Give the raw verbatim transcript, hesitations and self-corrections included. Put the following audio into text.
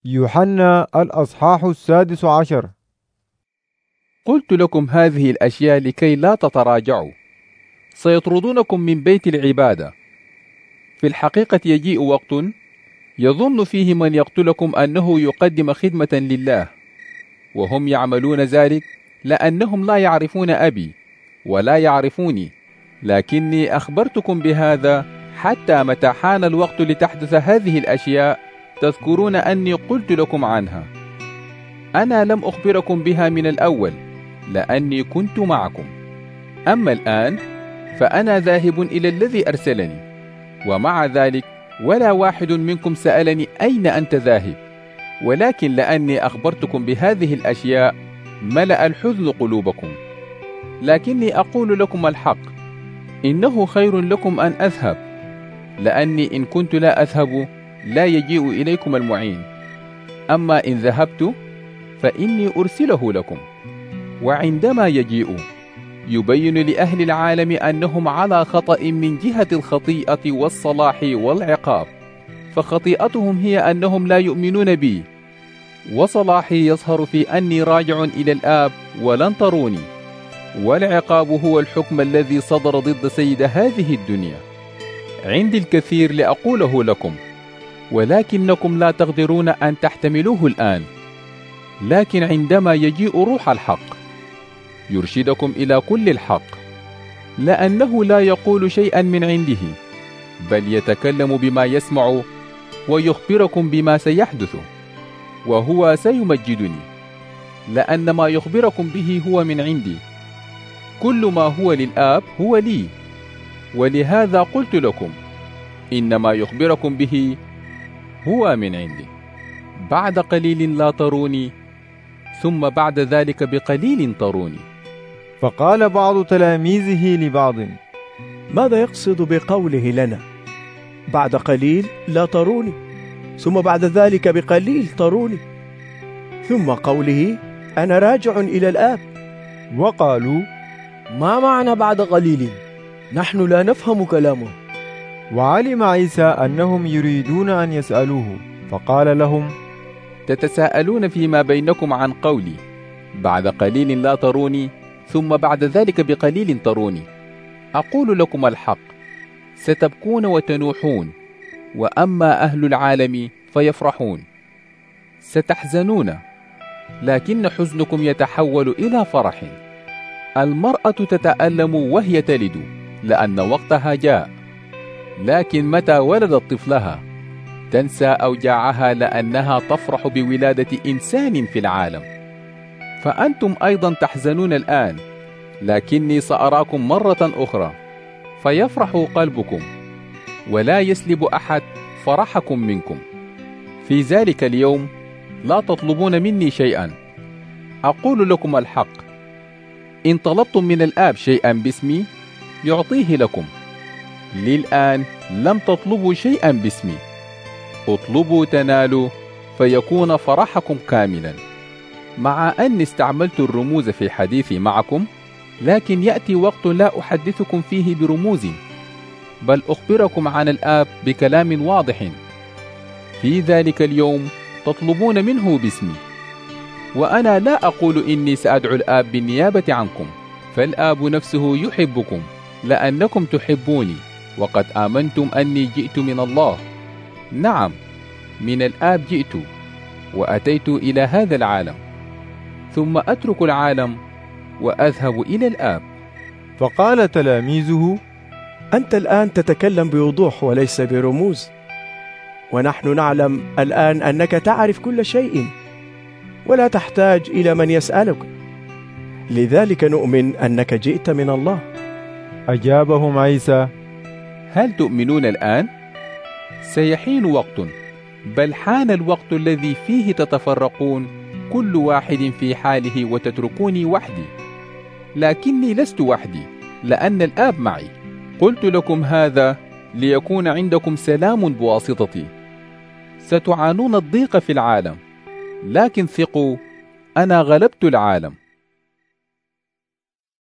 يوحنا الأصحاح السادس عشر. قلت لكم هذه الأشياء لكي لا تتراجعوا. سيطردونكم من بيت العبادة. في الحقيقة يجيء وقت يظن فيه من يقتلكم أنه يقدم خدمة لله، وهم يعملون ذلك لأنهم لا يعرفون أبي ولا يعرفوني، لكني أخبرتكم بهذا حتى متى حان الوقت لتحدث هذه الأشياء تذكرون أني قلت لكم عنها. أنا لم أخبركم بها من الأول لأني كنت معكم. أما الآن فأنا ذاهب إلى الذي أرسلني، ومع ذلك ولا واحد منكم سألني أين أنت ذاهب، ولكن لأني أخبرتكم بهذه الأشياء ملأ الحزن قلوبكم. لكني أقول لكم الحق، إنه خير لكم أن أذهب، لأني إن كنت لا أذهب لا يجيء إليكم المعين. أما إن ذهبت فإني أرسله لكم. وعندما يجيء يبين لأهل العالم أنهم على خطأ من جهة الخطيئة والصلاح والعقاب، فخطيئتهم هي أنهم لا يؤمنون بي، وصلاحي يظهر في أني راجع إلى الآب ولن تروني، والعقاب هو الحكم الذي صدر ضد سيد هذه الدنيا. عندي الكثير لأقوله لكم، ولكنكم لا تقدرون أن تحتملوه الآن. لكن عندما يجيء روح الحق يرشدكم إلى كل الحق، لأنه لا يقول شيئا من عنده، بل يتكلم بما يسمع ويخبركم بما سيحدث، وهو سيمجدني، لأن ما يخبركم به هو من عندي. كل ما هو للآب هو لي، ولهذا قلت لكم إن ما يخبركم به هو من عندي. بعد قليل لا تروني، ثم بعد ذلك بقليل تروني. فقال بعض تلاميذه لبعض: ماذا يقصد بقوله لنا بعد قليل لا تروني، ثم بعد ذلك بقليل تروني، ثم قوله أنا راجع إلى الآب؟ وقالوا: ما معنى بعد قليل؟ نحن لا نفهم كلامه. وعلم عيسى أنهم يريدون أن يسألوه، فقال لهم: تتساءلون فيما بينكم عن قولي بعد قليل لا تروني، ثم بعد ذلك بقليل تروني. أقول لكم الحق، ستبكون وتنوحون، وأما أهل العالم فيفرحون. ستحزنون، لكن حزنكم يتحول إلى فرح. المرأة تتألم وهي تلد لأن وقتها جاء، لكن متى ولدت طفلها تنسى أوجاعها لأنها تفرح بولادة إنسان في العالم. فأنتم أيضا تحزنون الآن، لكني سأراكم مرة أخرى فيفرح قلبكم، ولا يسلب أحد فرحكم منكم. في ذلك اليوم لا تطلبون مني شيئا. أقول لكم الحق، إن طلبتم من الآب شيئا باسمي يعطيه لكم. للآن لم تطلبوا شيئا باسمي. اطلبوا تنالوا، فيكون فرحكم كاملا. مع أني استعملت الرموز في حديثي معكم، لكن يأتي وقت لا أحدثكم فيه برموز، بل أخبركم عن الآب بكلام واضح. في ذلك اليوم تطلبون منه باسمي. وأنا لا أقول إني سأدعو الآب بالنيابة عنكم، فالآب نفسه يحبكم لأنكم تحبوني، وقد آمنتم أني جئت من الله. نعم، من الآب جئت وأتيت إلى هذا العالم، ثم أترك العالم وأذهب إلى الآب. فقال تلاميذه: أنت الآن تتكلم بوضوح وليس برموز، ونحن نعلم الآن أنك تعرف كل شيء ولا تحتاج إلى من يسألك، لذلك نؤمن أنك جئت من الله. أجابهم عيسى: هل تؤمنون الآن؟ سيحين وقت، بل حان الوقت الذي فيه تتفرقون كل واحد في حاله وتتركوني وحدي. لكني لست وحدي، لأن الآب معي. قلت لكم هذا ليكون عندكم سلام بواسطتي. ستعانون الضيق في العالم، لكن ثقوا، أنا غلبت العالم.